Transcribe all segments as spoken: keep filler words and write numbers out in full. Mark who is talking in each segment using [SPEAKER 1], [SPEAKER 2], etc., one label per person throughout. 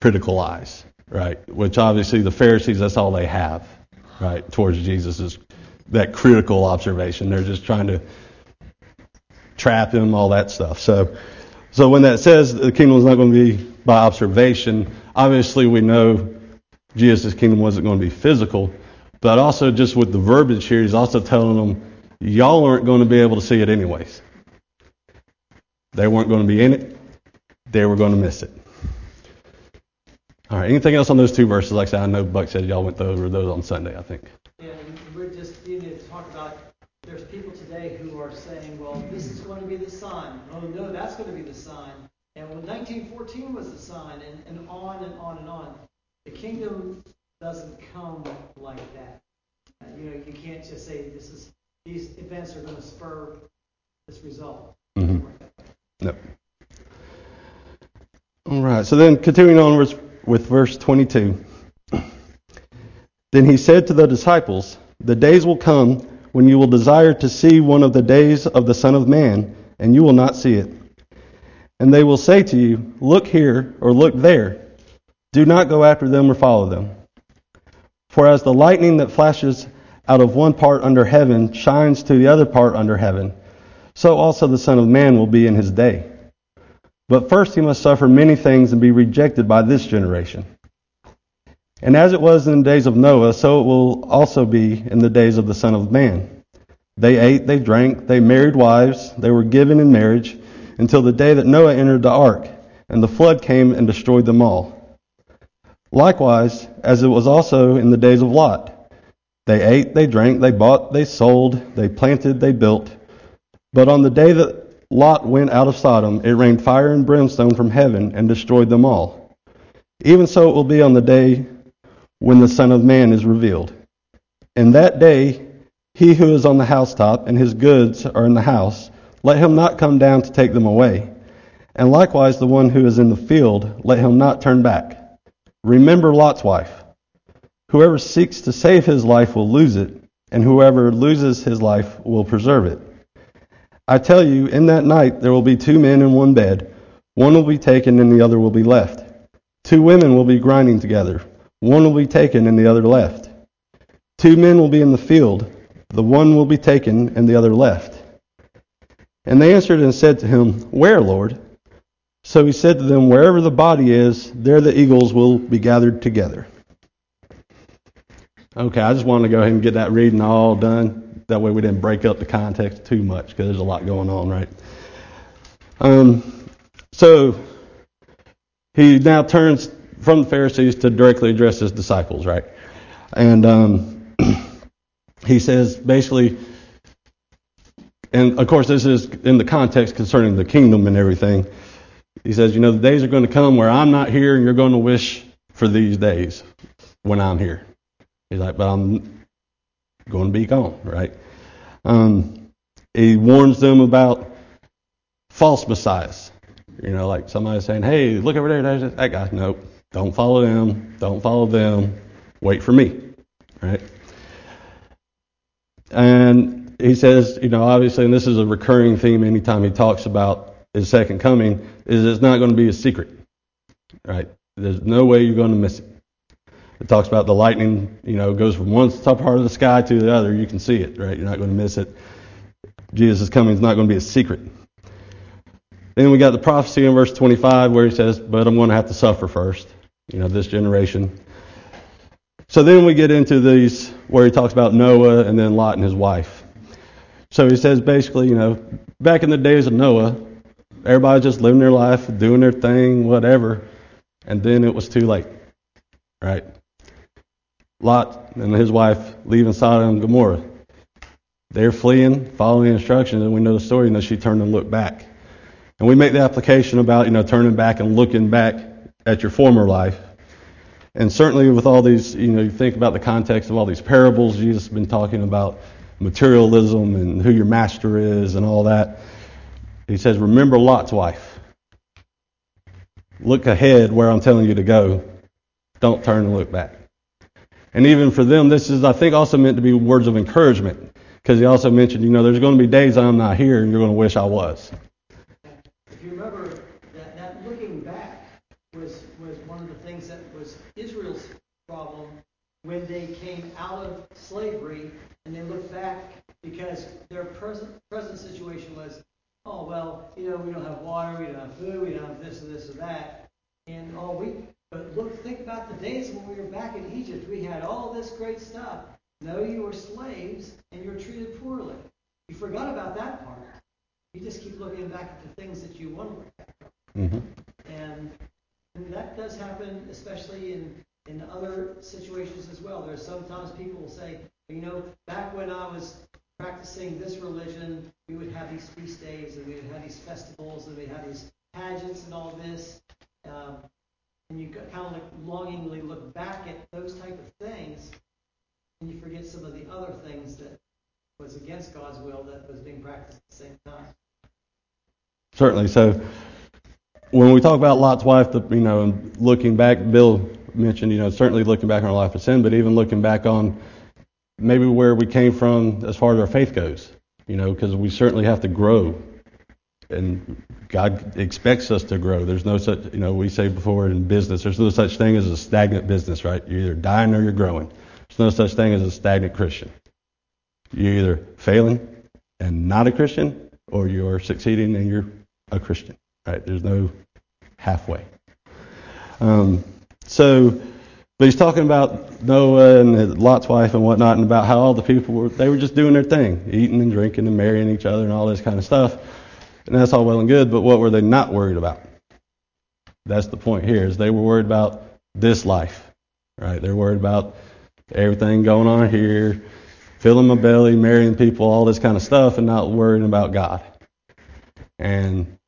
[SPEAKER 1] critical eyes, right? Which obviously the Pharisees, that's all they have, right, towards Jesus is that critical observation. They're just trying to trap him, all that stuff. So, so when that says the kingdom is not going to be by observation, obviously we know Jesus' kingdom wasn't going to be physical, but also just with the verbiage here, he's also telling them, y'all aren't going to be able to see it anyways. They weren't going to be in it. They were going to miss it. All right, anything else on those two verses? Like I said, I know Buck said y'all went over those on Sunday, I think.
[SPEAKER 2] Yeah, and we're just needing to talk about, there's people today who are saying, well, this is going to be the sign. Oh, no, that's going to be the sign. And well, nineteen fourteen was the sign, and, and on and on and on. The kingdom doesn't come like that. Uh, you know, you can't just say this is these events are going to spur this result.
[SPEAKER 1] Mm-hmm. No. All right. So then, continuing on with, with verse twenty-two. Then he said to the disciples, "The days will come when you will desire to see one of the days of the Son of Man, and you will not see it. And they will say to you, 'Look here,' or 'Look there.' Do not go after them or follow them. For as the lightning that flashes out of one part under heaven shines to the other part under heaven, so also the Son of Man will be in his day. But first he must suffer many things and be rejected by this generation. And as it was in the days of Noah, so it will also be in the days of the Son of Man. They ate, they drank, they married wives, they were given in marriage, until the day that Noah entered the ark, and the flood came and destroyed them all. Likewise, as it was also in the days of Lot. They ate, they drank, they bought, they sold, they planted, they built. But on the day that Lot went out of Sodom, it rained fire and brimstone from heaven and destroyed them all. Even so it will be on the day when the Son of Man is revealed. In that day, he who is on the housetop and his goods are in the house, let him not come down to take them away. And likewise the one who is in the field, let him not turn back. Remember Lot's wife. Whoever seeks to save his life will lose it, and whoever loses his life will preserve it. I tell you, in that night there will be two men in one bed. One will be taken and the other will be left. Two women will be grinding together. One will be taken and the other left. Two men will be in the field. The one will be taken and the other left. And they answered and said to him, Where, Lord? So he said to them, Wherever the body is, there the eagles will be gathered together. Okay, I just wanted to go ahead and get that reading all done. That way we didn't break up the context too much, because there's a lot going on, right? Um, so he now turns from the Pharisees to directly address his disciples, right? And um, he says basically, and of course this is in the context concerning the kingdom and everything. He says, you know, the days are going to come where I'm not here and you're going to wish for these days when I'm here. He's like, but I'm going to be gone, right? Um, he warns them about false messiahs. You know, like somebody saying, hey, look over there, there's that guy. Nope, don't follow them, don't follow them, wait for me, right? And he says, you know, obviously, and this is a recurring theme anytime he talks about his second coming, is it's not going to be a secret, right? There's no way you're going to miss it. It talks about the lightning, you know, goes from one top part of the sky to the other. You can see it, right? You're not going to miss it. Jesus' coming is not going to be a secret. Then we got the prophecy in verse twenty-five where he says, but I'm going to have to suffer first, you know, this generation. So then we get into these where he talks about Noah and then Lot and his wife. So he says basically, you know, back in the days of Noah, everybody just living their life, doing their thing, whatever, and then it was too late, right? Lot and his wife leaving Sodom and Gomorrah. They're fleeing, following instructions, and we know the story, you know, she turned and looked back. And we make the application about, you know, turning back and looking back at your former life. And certainly with all these, you know, you think about the context of all these parables, Jesus has been talking about materialism and who your master is and all that. He says, remember Lot's wife. Look ahead where I'm telling you to go. Don't turn and look back. And even for them, this is, I think, also meant to be words of encouragement. Because he also mentioned, you know, there's going to be days I'm not here and you're going to wish I was.
[SPEAKER 2] If you remember, that, that looking back was, was one of the things things that was Israel's problem when they came out of slavery and they looked back because their present present situation was, oh, well, you know, we don't have water, we don't have food, we don't have this or this or that. And all we, but look, think about the days when we were back in Egypt. We had all this great stuff. No, you were slaves and you were treated poorly. You forgot about that part. You just keep looking back at the things that you want to look back on. Mm-hmm. And, and that does happen, especially in, in other situations as well. There's sometimes people will say, you know, back when I was practicing this religion, we would have these feast days and we would have these festivals and we had these pageants and all this. Um, and you kind of like longingly look back at those type of things and you forget some of the other things that was against God's will that was being practiced at the same time.
[SPEAKER 1] Certainly. So when we talk about Lot's wife, the, you know, and looking back, Bill mentioned, you know, certainly looking back on our life of sin, but even looking back on maybe where we came from as far as our faith goes, you know, because we certainly have to grow. And God expects us to grow. There's no such, you know, we say before in business, there's no such thing as a stagnant business, right? You're either dying or you're growing. There's no such thing as a stagnant Christian. You're either failing and not a Christian, or you're succeeding and you're a Christian, right? There's no halfway. Um, so, but he's talking about Noah and Lot's wife and whatnot, and about how all the people were, they were just doing their thing, eating and drinking and marrying each other and all this kind of stuff. And that's all well and good, but what were they not worried about? That's the point here, is they were worried about this life, right? They're worried about everything going on here, filling my belly, marrying people, all this kind of stuff, and not worrying about God. And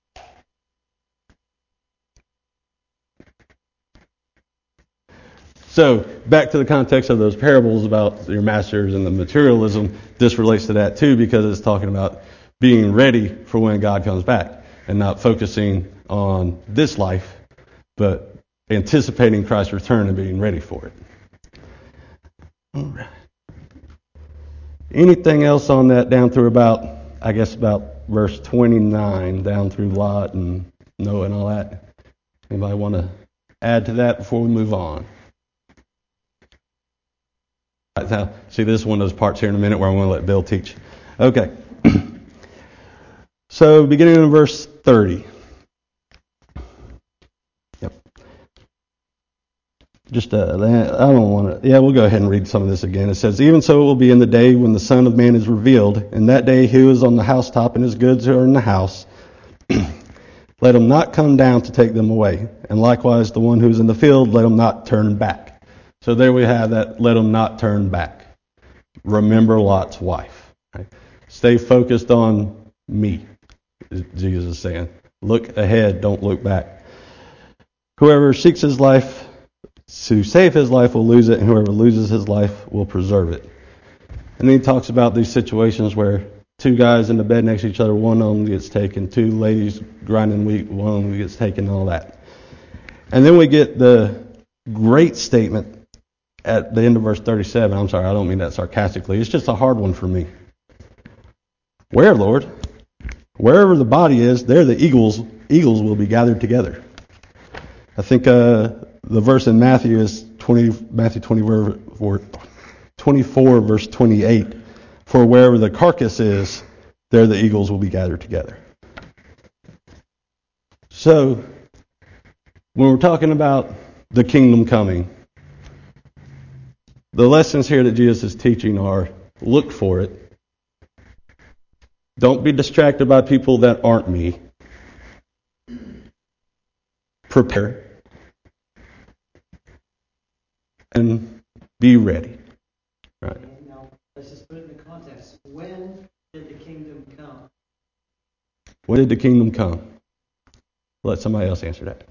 [SPEAKER 1] so, back to the context of those parables about your masters and the materialism, this relates to that too, because it's talking about being ready for when God comes back and not focusing on this life, but anticipating Christ's return and being ready for it. All right. Anything else on that down through about, I guess, about verse twenty-nine, down through Lot and Noah and all that? Anybody want to add to that before we move on? All right, now, see, this is one of those parts here in a minute where I'm going to let Bill teach. Okay. So, beginning in verse thirty. Yep. Just, uh, I don't want to, yeah, we'll go ahead and read some of this again. It says, "Even so it will be in the day when the Son of Man is revealed. In that day he who is on the housetop and his goods are in the house, let him not come down to take them away. And likewise the one who is in the field, let him not turn back." So there we have that, let him not turn back. Remember Lot's wife. Right? Stay focused on me. Jesus is saying, look ahead, don't look back. Whoever seeks his life to save his life will lose it, and whoever loses his life will preserve it. And then he talks about these situations where two guys in the bed next to each other, one of them gets taken, two ladies grinding wheat, one of them gets taken, all that. And then we get the great statement at the end of verse thirty-seven. I'm sorry, I don't mean that sarcastically. It's just a hard one for me. Where, Lord? Wherever the body is, there the eagles eagles will be gathered together. I think uh, the verse in Matthew is twenty, Matthew twenty-four, twenty-four, verse twenty-eight. For wherever the carcass is, there the eagles will be gathered together. So, when we're talking about the kingdom coming, the lessons here that Jesus is teaching are, look for it. Don't be distracted by people that aren't me. Prepare. And be ready. Right.
[SPEAKER 2] Now, let's just put it in the context. When did the kingdom come?
[SPEAKER 1] When did the kingdom come? Let somebody else answer that.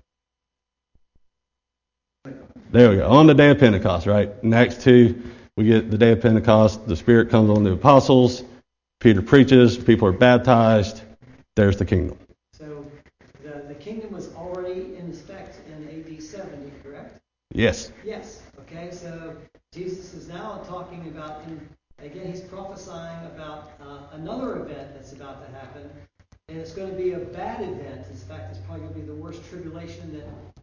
[SPEAKER 1] There we go. On the day of Pentecost, right? In Acts two, we get the day of Pentecost. The Spirit comes on the apostles. Peter preaches. People are baptized. There's the kingdom.
[SPEAKER 2] So the, the kingdom was already in effect in A D seventy, correct?
[SPEAKER 1] Yes.
[SPEAKER 2] Yes. Okay, so Jesus is now talking about, and again, he's prophesying about uh, another event that's about to happen. And it's going to be a bad event. In fact, it's probably going to be the worst tribulation that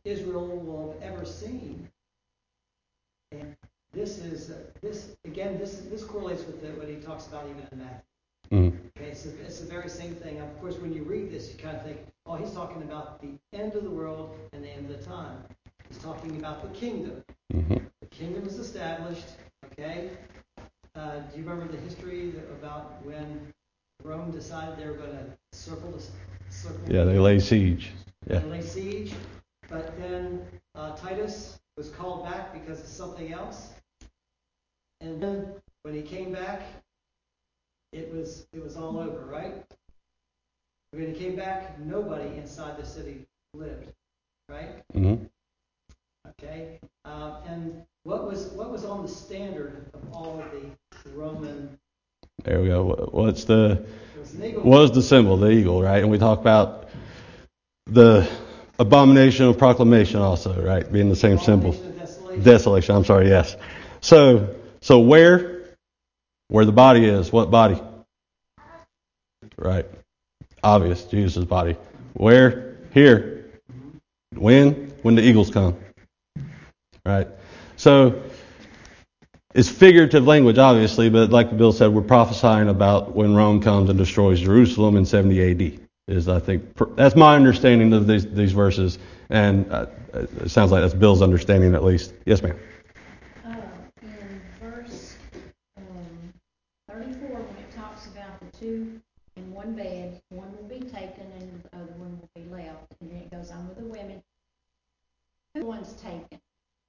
[SPEAKER 2] Israel will have ever seen. And this is, uh, this again, this this correlates with the, what he talks about even in Matthew.
[SPEAKER 1] Mm-hmm.
[SPEAKER 2] Okay, so it's the very same thing. Of course, when you read this, you kind of think, oh, he's talking about the end of the world and the end of the time. He's talking about the kingdom.
[SPEAKER 1] Mm-hmm.
[SPEAKER 2] The kingdom is established, okay? Uh, do you remember the history about when Rome decided they were going to circle the circle?
[SPEAKER 1] Yeah, they lay siege. Yeah.
[SPEAKER 2] They lay siege, but then uh, Titus was called back because of something else. And then when he came back, it was it was all over, right? When he came back, nobody inside the city lived, right?
[SPEAKER 1] Mm-hmm.
[SPEAKER 2] Okay, uh, and what was what was on the standard of all of the Roman?
[SPEAKER 1] There we go. What's the
[SPEAKER 2] It was an eagle.
[SPEAKER 1] was the symbol, the eagle, right? And we talk about the abomination of proclamation also, right? Being the same symbol.
[SPEAKER 2] Abomination of desolation.
[SPEAKER 1] Desolation. I'm sorry. Yes. So so where where the body is, what body? Right. Obvious. Jesus' body. Where? Here. When? When the eagles come. Right. So it's figurative language, obviously, but like Bill said, we're prophesying about when Rome comes and destroys Jerusalem in seventy A D. Is I think that's my understanding of these these verses, and uh, it sounds like that's Bill's understanding at least. Yes, ma'am.
[SPEAKER 3] Uh, in verse um, thirty-four, when it talks about the two in one bed, one will be taken and the other one will be left, and then it goes on with the women. Who one's taken?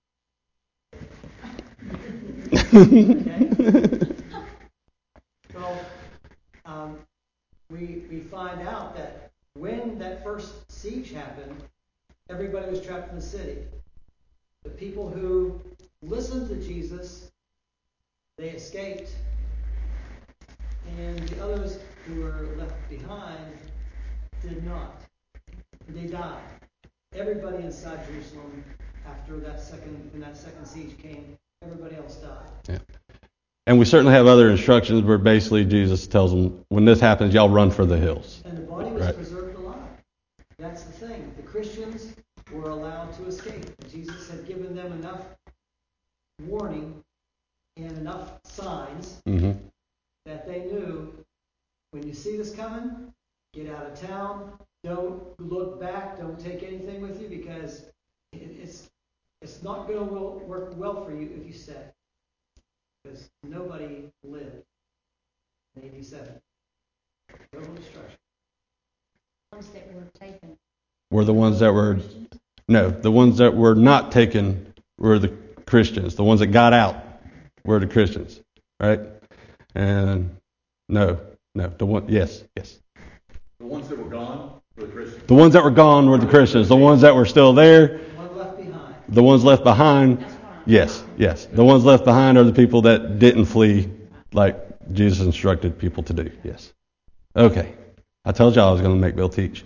[SPEAKER 2] Okay. Well, um, we we find out that when that first siege happened, everybody was trapped in the city. The people who listened to Jesus, they escaped, and the others who were left behind did not. They died. Everybody inside Jerusalem, after that second when that second siege came, everybody else died.
[SPEAKER 1] Yeah. And we certainly have other instructions where basically Jesus tells them, when this happens, y'all run for the hills.
[SPEAKER 2] And the body was
[SPEAKER 1] Right.
[SPEAKER 2] preserved alive. That's the thing. The Christians were allowed to escape. Jesus had given them enough warning and enough signs
[SPEAKER 1] Mm-hmm.
[SPEAKER 2] that they knew, when you see this coming, get out of town. Don't look back. Don't take anything with you, because it, it's it's not going to work well for you if you stay. Because nobody lived in eighty-seven. Total destruction.
[SPEAKER 3] Ones that were taken.
[SPEAKER 1] Were the ones that were, no, the ones that were not taken were the Christians. The ones that got out were the Christians, right? And no, no, the one, yes, yes.
[SPEAKER 4] The ones that were gone were the Christians.
[SPEAKER 1] The ones that were gone were the Christians. The ones that were still there,
[SPEAKER 2] One left behind.
[SPEAKER 1] the ones left behind,
[SPEAKER 3] That's what I'm
[SPEAKER 1] yes, yes. The ones left behind are the people that didn't flee like Jesus instructed people to do, yes. Okay. I told y'all I was going to make Bill teach.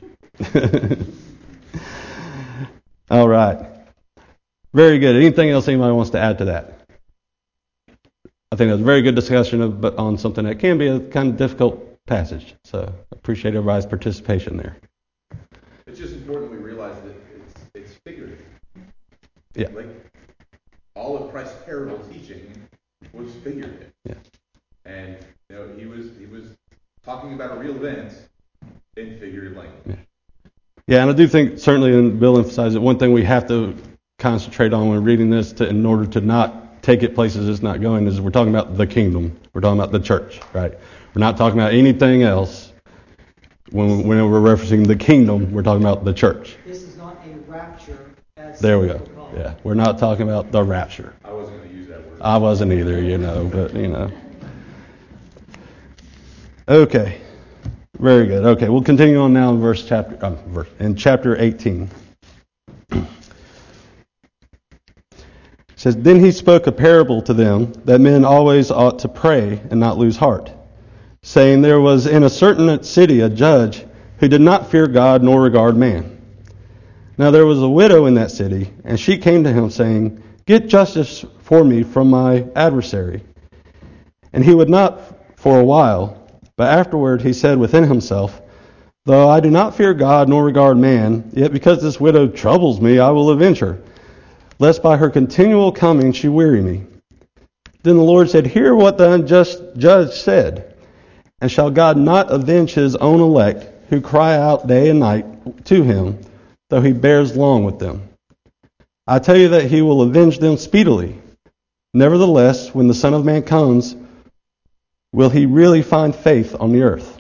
[SPEAKER 1] All right. Very good. Anything else anybody wants to add to that? I think that was a very good discussion of, but on something that can be a kind of difficult passage. So I appreciate everybody's participation there.
[SPEAKER 4] It's just important that we realize that it's it's figurative.
[SPEAKER 1] Yeah.
[SPEAKER 4] Like all of Christ's parable teaching was figurative.
[SPEAKER 1] Yeah.
[SPEAKER 4] And you know, he was he was talking about a real event in figurative language.
[SPEAKER 1] Yeah. Yeah, and I do think certainly, and Bill emphasized it, one thing we have to concentrate on when reading this to, in order to not take it places it's not going is we're talking about the kingdom. We're talking about the church, right? We're not talking about anything else. When, when we're referencing the kingdom, we're talking about the church.
[SPEAKER 2] This is not a rapture, as
[SPEAKER 1] There we
[SPEAKER 2] some
[SPEAKER 1] go.
[SPEAKER 2] people call it.
[SPEAKER 1] Yeah, we're not talking about the rapture.
[SPEAKER 4] I wasn't going to use that word.
[SPEAKER 1] I wasn't either, you know, but, you know. Okay. Very good. Okay, we'll continue on now in verse chapter um, verse in chapter eighteen. It says, "Then he spoke a parable to them that men always ought to pray and not lose heart, saying, There was in a certain city a judge who did not fear God nor regard man. Now there was a widow in that city, and she came to him, saying, Get justice for me from my adversary. And he would not for a while. But afterward he said within himself, Though I do not fear God nor regard man, yet because this widow troubles me, I will avenge her, lest by her continual coming she weary me. Then the Lord said, Hear what the unjust judge said. And shall God not avenge his own elect, who cry out day and night to him, though he bears long with them? I tell you that he will avenge them speedily. Nevertheless, when the Son of Man comes, will he really find faith on the earth?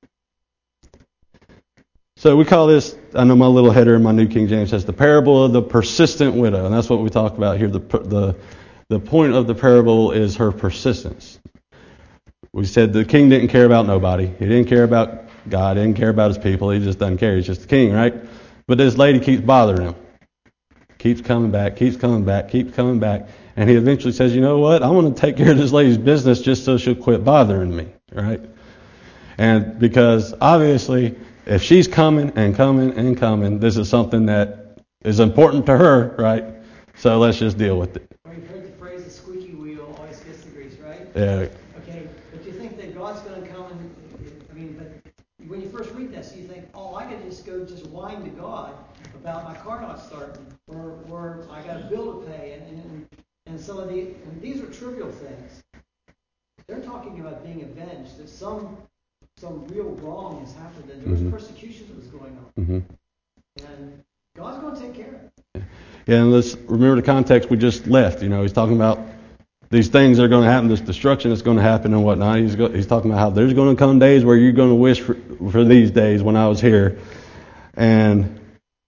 [SPEAKER 1] So we call this, I know my little header in my New King James says, the parable of the persistent widow. And that's what we talk about here. The, the, the point of the parable is her persistence. We said the king didn't care about nobody. He didn't care about God. He didn't care about his people. He just doesn't care. He's just the king, right? But this lady keeps bothering him. Keeps coming back, keeps coming back, keeps coming back. And he eventually says, you know what? I'm going to take care of this lady's business just so she'll quit bothering me, right? And because obviously, if she's coming and coming and coming, this is something that is important to her, right? So let's just deal with it.
[SPEAKER 2] Well, you've heard the phrase, the squeaky wheel always gets the grease, right?
[SPEAKER 1] Yeah.
[SPEAKER 2] Okay, but do you think that God's going to come and, I mean, but when you first read this, you think, oh, I could just go just whine to God about my car not starting, or, or I got a bill to pay, and, and, and some of the, and these are trivial things. They're talking about being avenged, that some some real wrong has happened, and there was mm-hmm. persecution that was going on. Mm-hmm. And God's going to take care of it.
[SPEAKER 1] Yeah, and let's remember the context we just left. You know, he's talking about these things that are going to happen, this destruction that's going to happen and whatnot. He's go, he's talking about how there's going to come days where you're going to wish for, for these days when I was here. And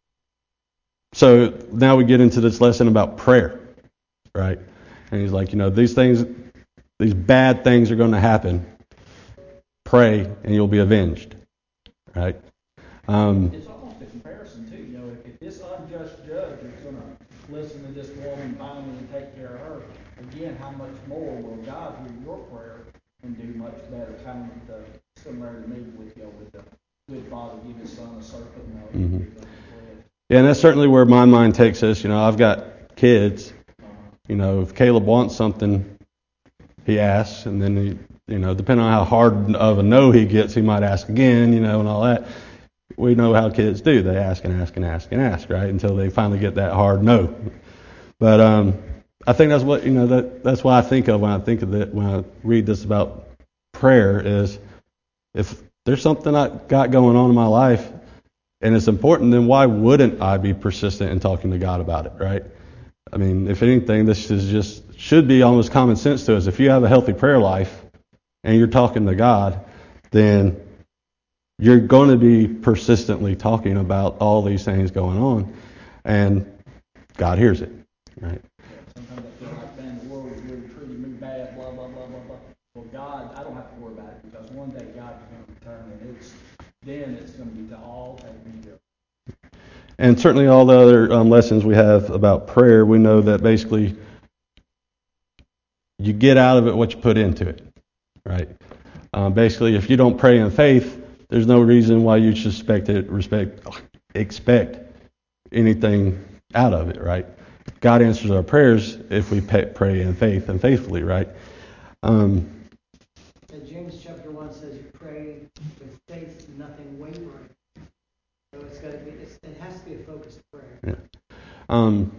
[SPEAKER 1] so now we get into this lesson about prayer, right? And he's like, you know, these things, these bad things are going to happen. Pray and you'll be avenged, right? Um,
[SPEAKER 5] it's almost a comparison too. You know, if, if this unjust judge is going to listen to this woman finally and take care of her, again, how much more will God hear your prayer and do much better? Kind of the similar to me with you know, with the good father give his son a serpent. You know, mm-hmm.
[SPEAKER 1] Yeah, and that's certainly where my mind takes us. You know, I've got kids. You know, if Caleb wants something, he asks, and then he. You know, depending on how hard of a no he gets, he might ask again, you know, and all that. We know how kids do. They ask and ask and ask and ask, right, until they finally get that hard no. But um, I think that's what, you know, that that's what I think of when I think of it, when I read this about prayer is if there's something I got going on in my life and it's important, then why wouldn't I be persistent in talking to God about it, right? I mean, if anything, this is just should be almost common sense to us. If you have a healthy prayer life, and you're talking to God, then you're going to be persistently talking about all these things going on, and God hears it, right?
[SPEAKER 5] Sometimes I feel like, man, the world is really treating me bad, blah, blah, blah, blah, blah. Well, God, I don't have to worry about it, because one day God is going to return, and it's then it's going to be to all taken care of.
[SPEAKER 1] And certainly all the other um, lessons we have about prayer, we know that basically you get out of it what you put into it. Right. Um, basically, if you don't pray in faith, there's no reason why you should expect it, respect, expect anything out of it. Right. God answers our prayers if we pay, pray in faith and faithfully. Right. Um,
[SPEAKER 2] and James chapter one says, "You pray with faith, nothing wavering." So it's got to be. It's, it has to be a focused prayer.
[SPEAKER 1] Yeah. Um,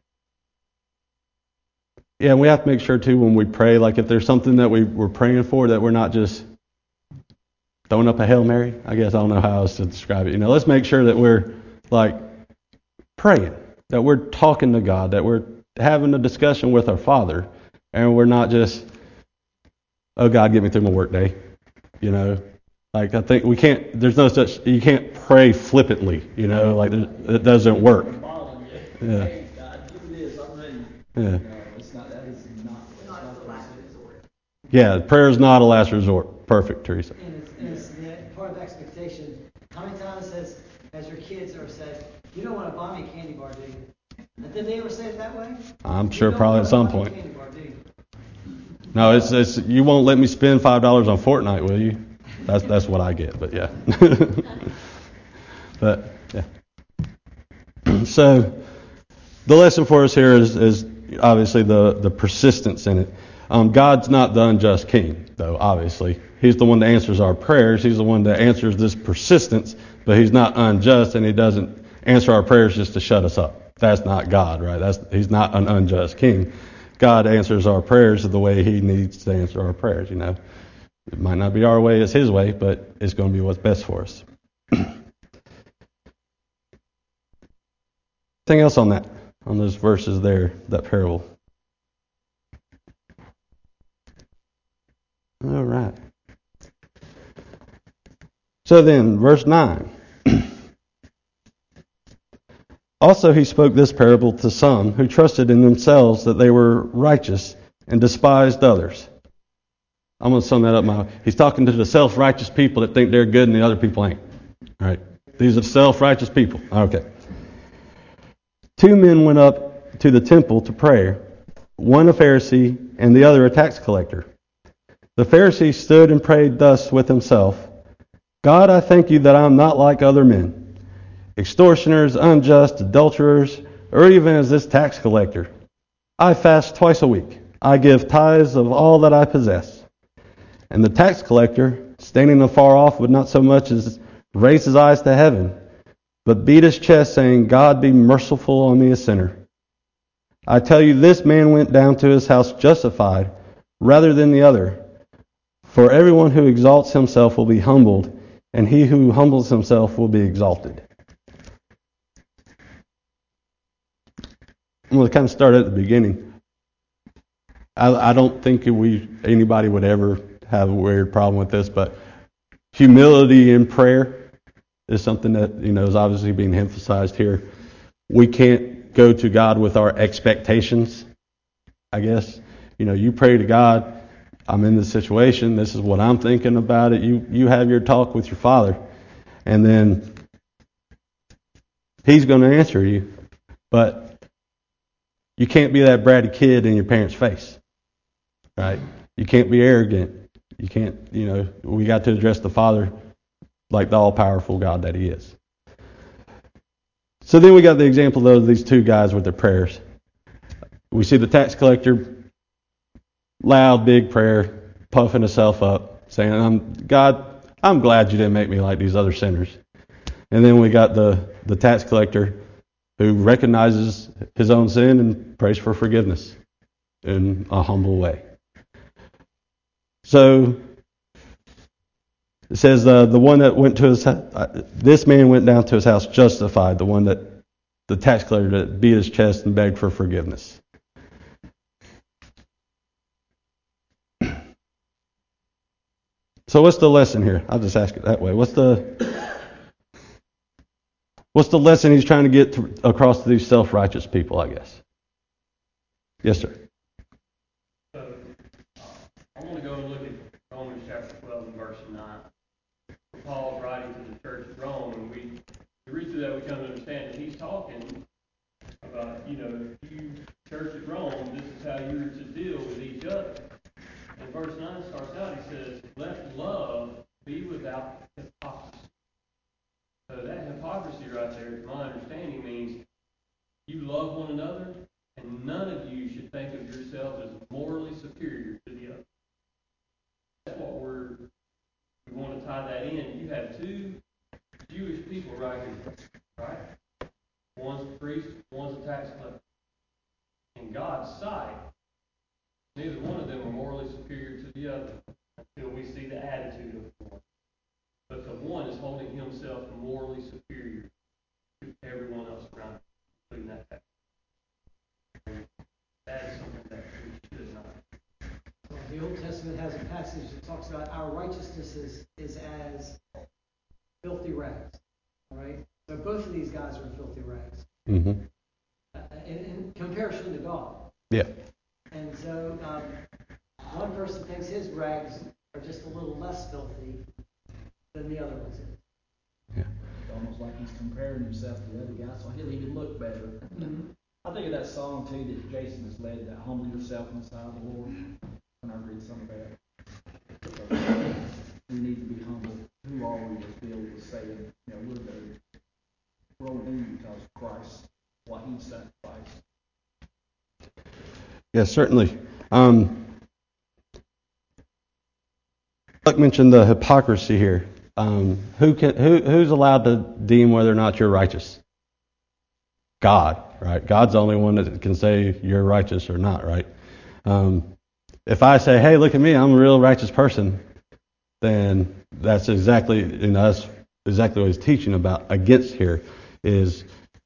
[SPEAKER 1] Yeah, and we have to make sure, too, when we pray, like if there's something that we, we're praying for, that we're not just throwing up a Hail Mary. I guess I don't know how else to describe it. You know, let's make sure that we're, like, praying, that we're talking to God, that we're having a discussion with our Father, and we're not just, oh, God, get me through my work day. You know, like I think we can't, there's no such, you can't pray flippantly, you know, like it doesn't work. Yeah. Yeah. Yeah, prayer is not a last resort. Perfect, Teresa.
[SPEAKER 2] And it's, and it's the part of expectation. How many times has, has your kids ever said, you don't want to buy me a candy bar, do you? And did they ever say it that way?
[SPEAKER 1] I'm sure probably at some point.
[SPEAKER 2] Candy bar, do you?
[SPEAKER 1] No, it's, it's you won't let me spend five dollars on Fortnite, will you? That's that's what I get, but yeah. But, yeah. So, the lesson for us here is, is obviously the, the persistence in it. Um, God's not the unjust king, though, obviously. He's the one that answers our prayers. He's the one that answers this persistence but he's not unjust, and he doesn't answer our prayers just to shut us up. That's not God, right? That's he's not an unjust king. God answers our prayers the way he needs to answer our prayers, you know. It might not be our way, it's his way, but it's going to be what's best for us. Anything else on that, on those verses there, that parable? All right. So then, verse nine. Also he spoke this parable to some who trusted in themselves that they were righteous and despised others. I'm going to sum that up. My, he's talking to the self-righteous people that think they're good and the other people ain't. All right. These are self-righteous people. Okay. Two men went up to the temple to pray, one a Pharisee and the other a tax collector. The Pharisee stood and prayed thus with himself, God, I thank you that I am not like other men, extortioners, unjust, adulterers, or even as this tax collector. I fast twice a week. I give tithes of all that I possess. And the tax collector, standing afar off, would not so much as raise his eyes to heaven, but beat his chest, saying, God, be merciful on me, a sinner. I tell you, this man went down to his house justified rather than the other. For everyone who exalts himself will be humbled, and he who humbles himself will be exalted. I'm going to kind of start at the beginning. I, I don't think we anybody would ever have a weird problem with this, but humility in prayer is something that, you know, is obviously being emphasized here. We can't go to God with our expectations, I guess. You know, you pray to God, I'm in this situation, this is what I'm thinking about it. You you have your talk with your Father, and then He's going to answer you. But you can't be that bratty kid in your parents' face, right? You can't be arrogant. You can't, you know, we got to address the Father like the all-powerful God that He is. So then we got the example of these two guys with their prayers. We see the tax collector, loud, big prayer, puffing himself up, saying, I'm, God, I'm glad you didn't make me like these other sinners. And then we got the, the tax collector who recognizes his own sin and prays for forgiveness in a humble way. So it says uh, the one that went to his uh, this man went down to his house justified, the one that the tax collector that beat his chest and begged for forgiveness. So what's the lesson here? I'll just ask it that way. What's the what's the lesson he's trying to get to, across to these self-righteous people, I guess? Yes, sir.
[SPEAKER 6] So uh, I want to go and look at Romans chapter twelve and verse nine. Paul's writing to the church at Rome, and we, we read through that, we come to understand that he's talking about, you know, if you church at Rome, this is how you're to deal with each other. And verse nine starts out, he says, let love be without hypocrisy. So that hypocrisy right there, to my understanding, means you love one another, and none of you should think of yourselves as morally superior to the other. That's what we're, we want to tie that in. You have two Jewish people right here, right? One's a priest, one's a tax collector. In God's sight, neither one of them are morally superior to the other until we see the attitude of one. But the one is holding himself morally superior to everyone else around him, including that tax collector. That is something that we should not.
[SPEAKER 2] Well, the Old Testament has a passage that talks about our righteousness is, is as filthy rags. All right? So both of these guys are in filthy rags.
[SPEAKER 1] Mm-hmm.
[SPEAKER 2] Uh, in, in comparison to God.
[SPEAKER 1] Yeah.
[SPEAKER 2] And so um, one person thinks his rags are just a little less filthy than the other one's.
[SPEAKER 1] Yeah.
[SPEAKER 5] It's almost like he's comparing himself to the other guy, so he'll even look better.
[SPEAKER 2] Mm-hmm.
[SPEAKER 5] I think of that song too that Jason has led, that humble yourself in the sight of the Lord. And I read some of that. We need to be humble. Who are we, as Bill was saying? You know, we're the we're only because of Christ, what He sacrificed.
[SPEAKER 1] Yes, certainly. Um, Buck mentioned the hypocrisy here. Um, who can who who's allowed to deem whether or not you're righteous? God, right? God's the only one that can say you're righteous or not, right? Um, if I say, "Hey, look at me, I'm a real righteous person," then that's exactly you know that's exactly what he's teaching about against here is.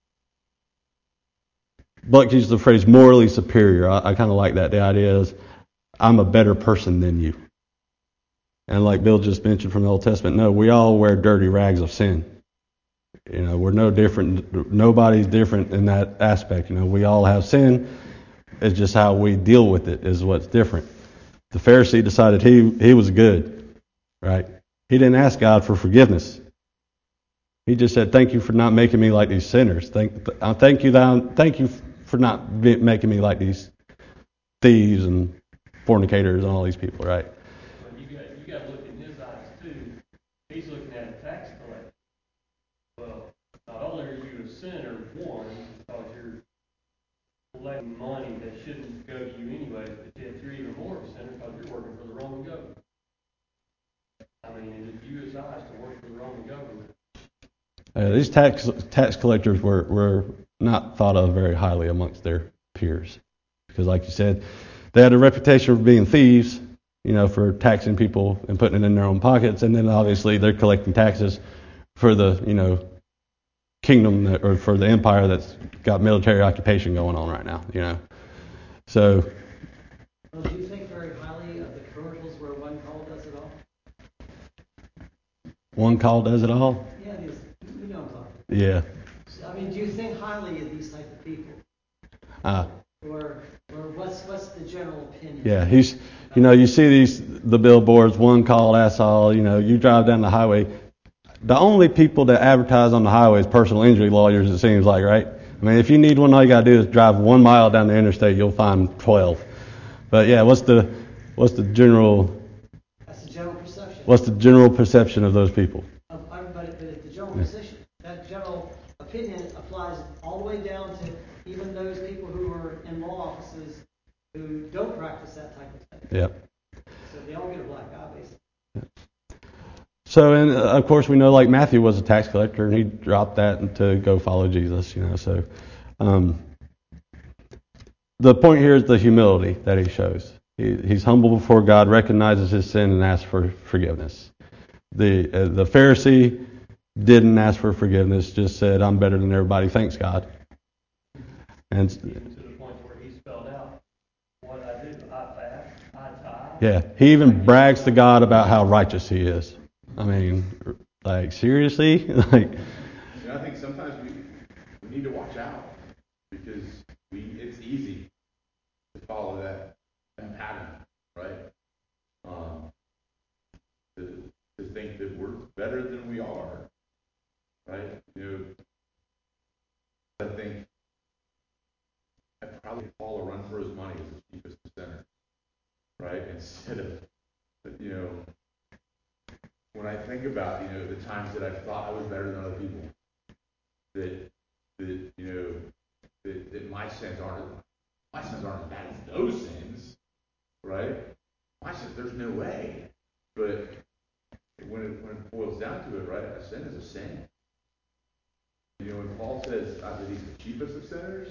[SPEAKER 1] Buck used the phrase morally superior. I, I kind of like that. The idea is I'm a better person than you. And like Bill just mentioned from the Old Testament, no, we all wear dirty rags of sin. You know, we're no different. Nobody's different in that aspect. You know, we all have sin. It's just how we deal with it is what's different. The Pharisee decided he he was good, right? He didn't ask God for forgiveness. He just said, "Thank you for not making me like these sinners. Thank, uh, thank you that I'm, thank you for not be, making me like these thieves and fornicators and all these people." Right?
[SPEAKER 6] But you got you got to look in his eyes too. He's looking at a tax collector. Well, not only are you a sinner, one, because you're collecting money that shouldn't go to you anyways, but yet you're even more of a sinner because you're working for the Roman government. I mean, in his eyes, to work for the Roman government.
[SPEAKER 1] Uh, these tax tax collectors were, were not thought of very highly amongst their peers. Because like you said, they had a reputation for being thieves, you know, for taxing people and putting it in their own pockets. And then obviously they're collecting taxes for the, you know, kingdom that, or for the empire that's got military occupation going on right now, you know. So.
[SPEAKER 2] Well, do you think very highly of the commercials where one call does it all?
[SPEAKER 1] One call does it all?
[SPEAKER 2] Yeah, it is. You know what I'm talking.
[SPEAKER 1] Yeah.
[SPEAKER 2] I mean, do you think highly of these type of people?
[SPEAKER 1] Uh,
[SPEAKER 2] or or what's what's the general opinion?
[SPEAKER 1] Yeah, he's, you know, you see these, the billboards, one call, that's all, you know, you drive down the highway. The only people that advertise on the highway is personal injury lawyers, it seems like, right? I mean, if you need one, all you got to do is drive one mile down the interstate, you'll find twelve. But yeah, what's the, what's the general,
[SPEAKER 2] That's the general perception.
[SPEAKER 1] what's the general perception of those people?
[SPEAKER 2] Of everybody, but the general perception, that general opinion applies all the way down to even those people who are in law offices who don't practice that type of thing.
[SPEAKER 1] Yeah.
[SPEAKER 2] So they all get a black eye, basically.
[SPEAKER 1] So, and uh, of course, we know like Matthew was a tax collector, and he dropped that to go follow Jesus. You know, so um, the point here is the humility that he shows. He, he's humble before God, recognizes his sin, and asks for forgiveness. The uh, the Pharisee didn't ask for forgiveness; just said, "I'm better than everybody. Thanks, God." And
[SPEAKER 6] Even to the point where he spelled out what I do. I fast. I tithe.
[SPEAKER 1] yeah, he even brags to God about how righteous he is. I mean, like, seriously? like,
[SPEAKER 4] You know, I think sometimes we we need to watch out because we it's easy to follow that, that pattern, right? Um, to, to think that we're better than we are, right? You know, I think I'd probably Paul a run for his money as the cheapest sinner, right? Instead of, you know, when I think about, you know, the times that I thought I was better than other people, that, that you know, that, that my sins aren't, my sins aren't as bad as those sins, right? My sins, there's no way. But when it, when it boils down to it, right, a sin is a sin. You know, when Paul says uh, that he's the cheapest of sinners,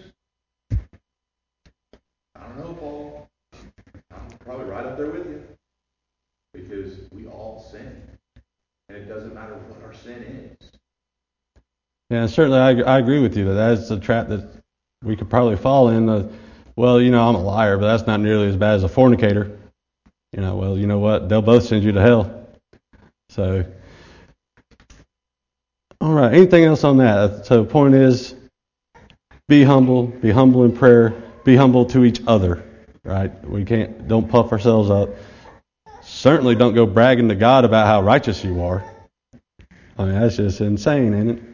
[SPEAKER 4] I don't know, Paul. I'm probably right up there with you. Because we all sin. And it doesn't matter what our sin is.
[SPEAKER 1] yeah, certainly, I, I agree with you that that's a trap that we could probably fall in. Uh, well, you know, I'm a liar, but that's not nearly as bad as a fornicator. You know, well, you know what? They'll both send you to hell. So, all right. Anything else on that? So, the point is, be humble. Be humble in prayer. Be humble to each other. Right? We can't. Don't puff ourselves up. Certainly, don't go bragging to God about how righteous you are. I mean, that's just insane, ain't it?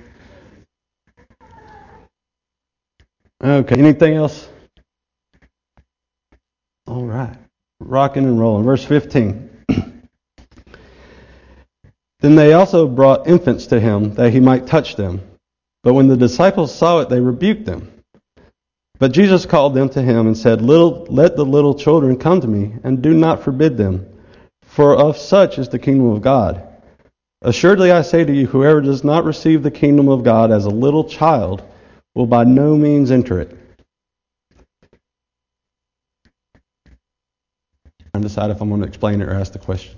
[SPEAKER 1] Okay. Anything else? All right. Rocking and rolling. Verse fifteen. Then they also brought infants to him that he might touch them. But when the disciples saw it, they rebuked them. But Jesus called them to him and said, "Little, let the little children come to me, and do not forbid them, for of such is the kingdom of God. Assuredly I say to you, whoever does not receive the kingdom of God as a little child will by no means enter it. I'm decide if I'm going to explain it or ask the question.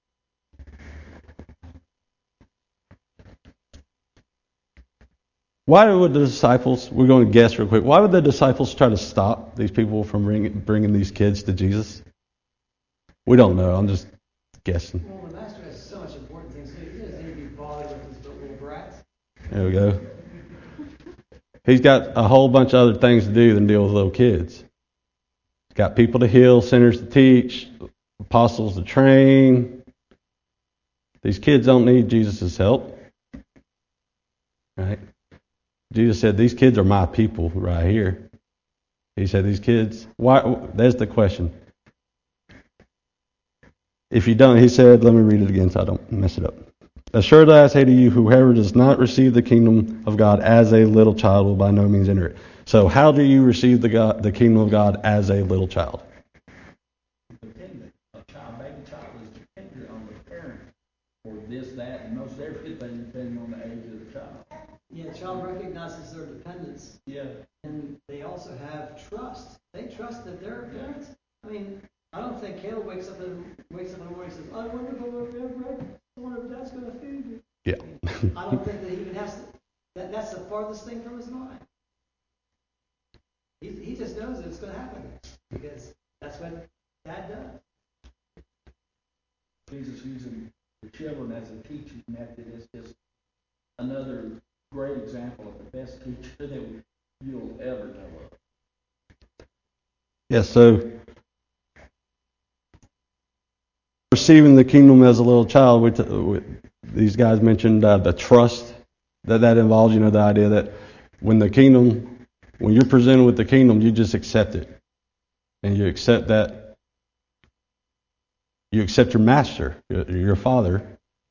[SPEAKER 1] Why would the disciples, we're going to guess real quick, why would the disciples try to stop these people from bringing, bringing these kids to Jesus? We don't know. I'm just guessing.
[SPEAKER 2] Well, the master has so much important things to do. He doesn't need to be bothered with his little brats.
[SPEAKER 1] There we go. He's got a whole bunch of other things to do than deal with little kids. He's got people to heal, sinners to teach, apostles to train. These kids don't need Jesus' help. Right? Jesus said, these kids are my people right here. He said, these kids, why? There's the question. If you don't, he said, let me read it again so I don't mess it up. Assuredly I say to you, whoever does not receive the kingdom of God as a little child will by no means enter it. So how do you receive the God, the kingdom of God as a little child?
[SPEAKER 5] Dependent. A child, baby child is dependent on the parent for this, that, and most everything depending on the age of the child.
[SPEAKER 2] Yeah, the child recognizes their dependence.
[SPEAKER 5] Yeah.
[SPEAKER 2] And they also have trust. They trust that their parents. I mean, I don't think Caleb wakes up and wakes up in the morning and says, "I wonder if I wonder if Dad's going to feed me."
[SPEAKER 1] Yeah.
[SPEAKER 2] I don't think that he even has to. That that's the farthest thing from his mind. He he just knows that it's going to happen because that's what Dad does.
[SPEAKER 5] Jesus using the children as a teaching method is just another great example of the best teacher that you'll ever know of.
[SPEAKER 1] Yes, so receiving the kingdom as a little child, we t- we, these guys mentioned uh, the trust that that involves, you know, the idea that when the kingdom, when you're presented with the kingdom, you just accept it. And you accept that, you accept your master, your, your father,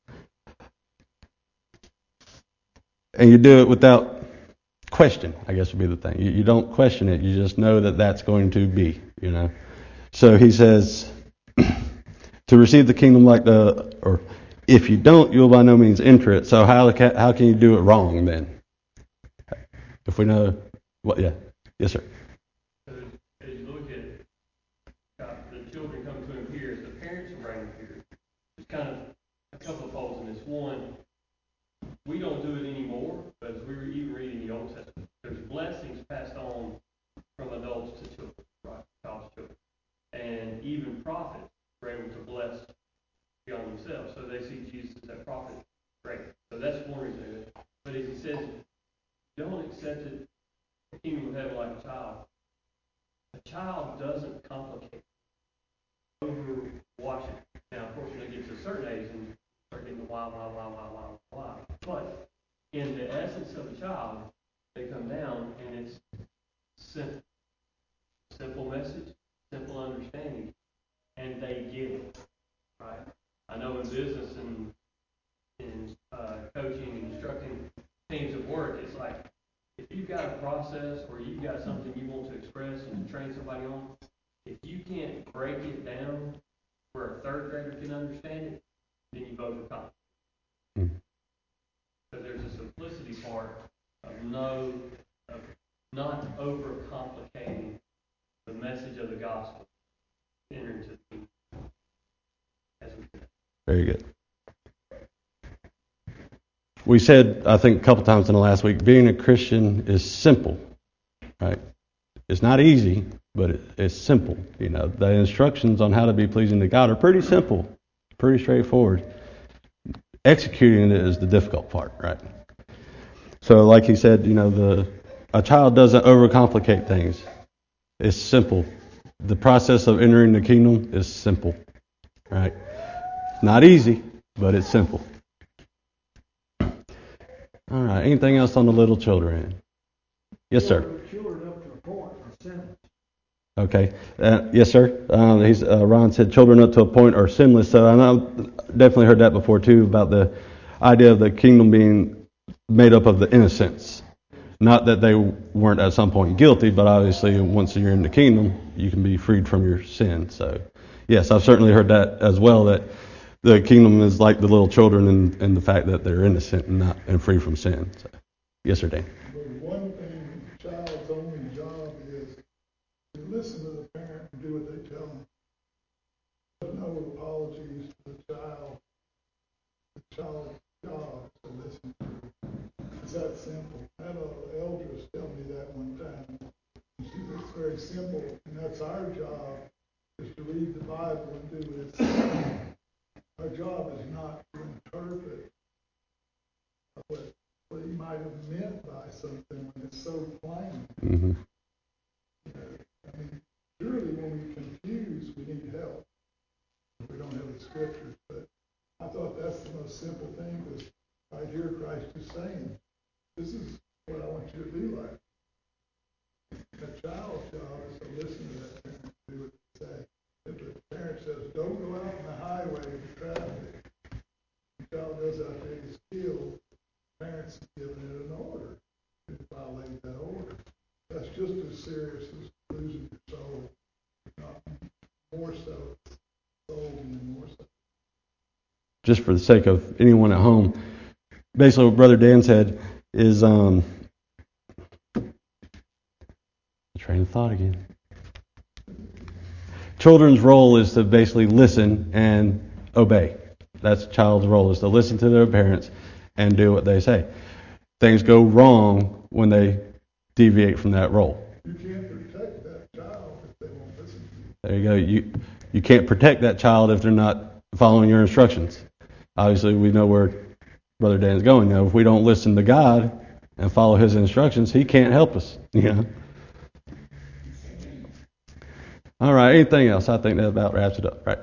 [SPEAKER 1] and you do it without question, I guess would be the thing. You, you don't question it. You just know that that's going to be, you know. So he says, to receive the kingdom like the, or if you don't, you'll by no means enter it. So how how can you do it wrong then? If we know, what? Yeah, yes, sir.
[SPEAKER 6] So as you look at uh, the children come to him here, as the parents are bringing them here, there's kind of a couple of holes in this. One, we don't do it anymore, but as we were even reading the Old Testament, there's blessings passed on from adults to children, right? Child's children. And even prophets were able to bless beyond themselves. So they see Jesus as that prophet. Great. So that's one reason. But as he says, don't accept it, the kingdom of heaven like a child. A child doesn't complicate, overwatch it. Now, of course, when they get to a certain age and start getting the wild, wild, wild, wild, wild, wild. But in the essence of a child, they come down and it's simple. Simple message, simple understanding, and they get it. Right? I know in business and in uh, coaching and instructing teams at work, it's like if you've got a process or you've got something you want to express and to train somebody on, if you can't break it down where a third grader can understand it, then you've overcome it.
[SPEAKER 1] Mm-hmm.
[SPEAKER 6] So there's a simplicity part of no, of not overcomplicating the message of the gospel. Enter into the kingdom. As we
[SPEAKER 1] Very good. We said, I think a couple times in the last week, being a Christian is simple, right? It's not easy, but it, it's simple. You know, the instructions on how to be pleasing to God are pretty simple, pretty straightforward. Executing it is the difficult part, right? So, like he said, you know, the a child doesn't overcomplicate things. It's simple. The process of entering the kingdom is simple, right? Not easy, but it's simple. All right. Anything else on the little children? Yes, sir.
[SPEAKER 7] Children up to a point are sinless.
[SPEAKER 1] Okay. Uh, yes, sir. Um, he's, uh, Ron said children up to a point are sinless. So I know, definitely heard that before too about the idea of the kingdom being made up of the innocents. Not that they weren't at some point guilty, but obviously once you're in the kingdom, you can be freed from your sin. So yes, I've certainly heard that as well. That the kingdom is like the little children and, and the fact that they're innocent and not and free from sin. So, yes, sir, Dan.
[SPEAKER 8] But one thing, the child's only job is to listen to the parent and do what they tell them. There's no apologies to the child. The child's job is to listen to them. It's that simple. I had an elders tell me that one time. She said it's very simple, and that's our job, is to read the Bible and do what it says. Our job is not to interpret what, what he might have meant by something when it's so plain.
[SPEAKER 1] Mm-hmm.
[SPEAKER 8] You know, I mean, surely when we confuse, we need help. We don't have the scriptures, but I thought that's the most simple thing, because right here Christ is saying, this is what I want you to be like. A child's job is to listen to that parent and do what they say. If the parent says, don't go out on the highway in traffic, the child goes out there and is killed, the parents have given it an order to violate that order. That's just as serious as losing your soul, not more so, soul being more so.
[SPEAKER 1] Just for the sake of anyone at home, basically what Brother Dan said is, um, train of thought again. Children's role is to basically listen and obey. That's a child's role, is to listen to their parents and do what they say. Things go wrong when they deviate from that role.
[SPEAKER 8] You can't protect that child if they won't listen to you.
[SPEAKER 1] There you go. You you can't protect that child if they're not following your instructions. Obviously, we know where Brother Dan's going now. If we don't listen to God and follow His instructions, He can't help us. You know. All right. Anything else? I think that about wraps it up. Right.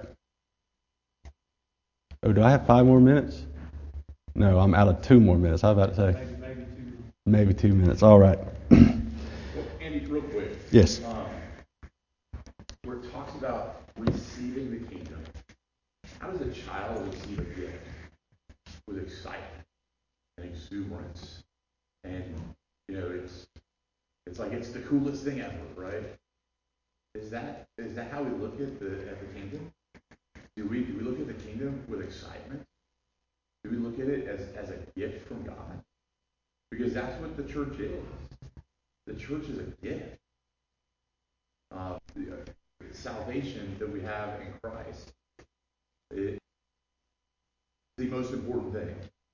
[SPEAKER 1] Oh, do I have five more minutes? No, I'm out of two more minutes. I was about to say.
[SPEAKER 6] Maybe, maybe two.
[SPEAKER 1] Maybe two minutes. All right.
[SPEAKER 4] Well, Andy, real quick.
[SPEAKER 1] Yes.
[SPEAKER 4] Um, where it talks about receiving the kingdom, how does a child receive a gift? With excitement and exuberance, and you know, it's it's like it's the coolest thing ever, right? Is that is that how we look at the at the kingdom? Do we do we look at the kingdom with excitement? Do we look at it as, as a gift from God? Because that's what the church is. The church is a gift. Uh, the, uh, salvation that we have in Christ is the most important thing.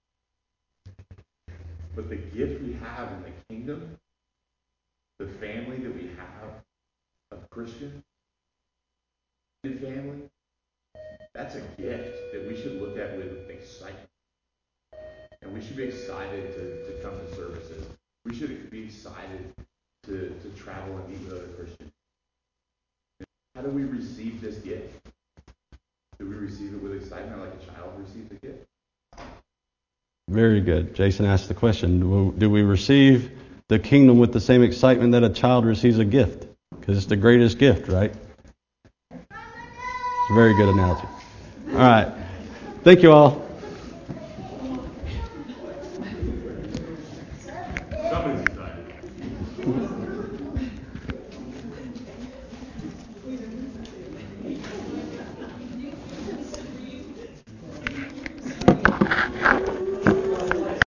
[SPEAKER 4] But the gift we have in the kingdom, the family that we have of Christian family, that's a gift that we should look at with excitement. And we should be excited to, to come to services. We should be excited to, to travel and meet with other Christians. How do we receive this gift? Do we receive it with excitement like a child receives a gift?
[SPEAKER 1] Very good. Jason asked the question, do we receive the kingdom with the same excitement that a child receives a gift? Because it's the greatest gift, right? It's a very good analogy. All right. Thank you all.